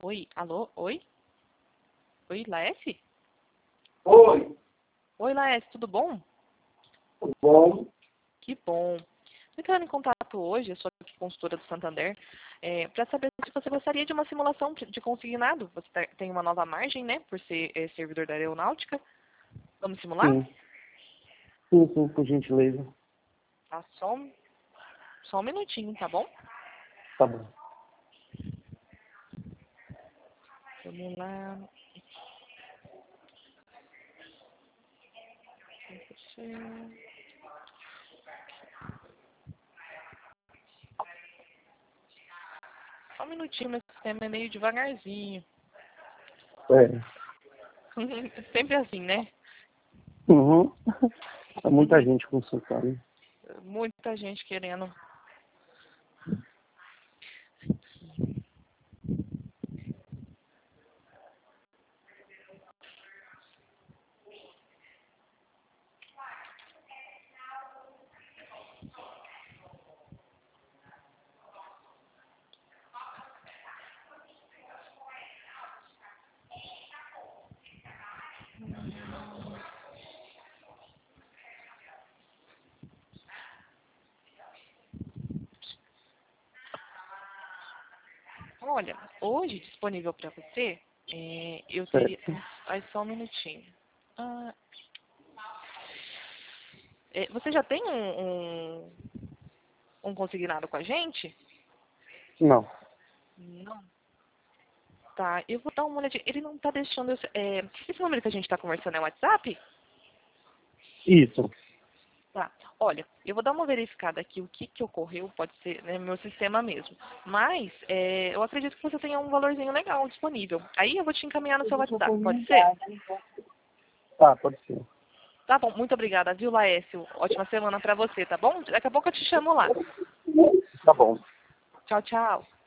Oi, alô? Oi? Oi, Laércio? Oi, Oi, Laércio, tudo bom? tudo bom? Que bom. Estou entrando em contato hoje, eu sou aqui consultora do Santander, para saber se você gostaria de uma simulação de consignado. Você tem uma nova margem, né, por ser servidor da aeronáutica. Vamos simular? Sim. Sim, por gentileza. Tá, só um minutinho, tá bom? Tá bom. Vamos lá. Só um minutinho, meu sistema é meio devagarzinho. É. Sempre assim, né? Uhum. Há muita gente consultando. Muita gente querendo. Olha, hoje disponível para você, eu teria. Certo. Ai, só um minutinho. Ah, você já tem um consignado com a gente? Não. Não. Tá, eu vou dar uma olhadinha. Ele não tá deixando. Esse número que a gente tá conversando é o WhatsApp? Isso. Tá. Olha, eu vou dar uma verificada aqui o que ocorreu, pode ser né, meu sistema mesmo. Mas eu acredito que você tenha um valorzinho legal disponível. Aí eu vou te encaminhar no seu WhatsApp, pode ser? Tá, pode ser. Tá bom, muito obrigada, viu, Laércio? Ótima semana pra você, tá bom? Daqui a pouco eu te chamo lá. Tá bom. Tchau, tchau.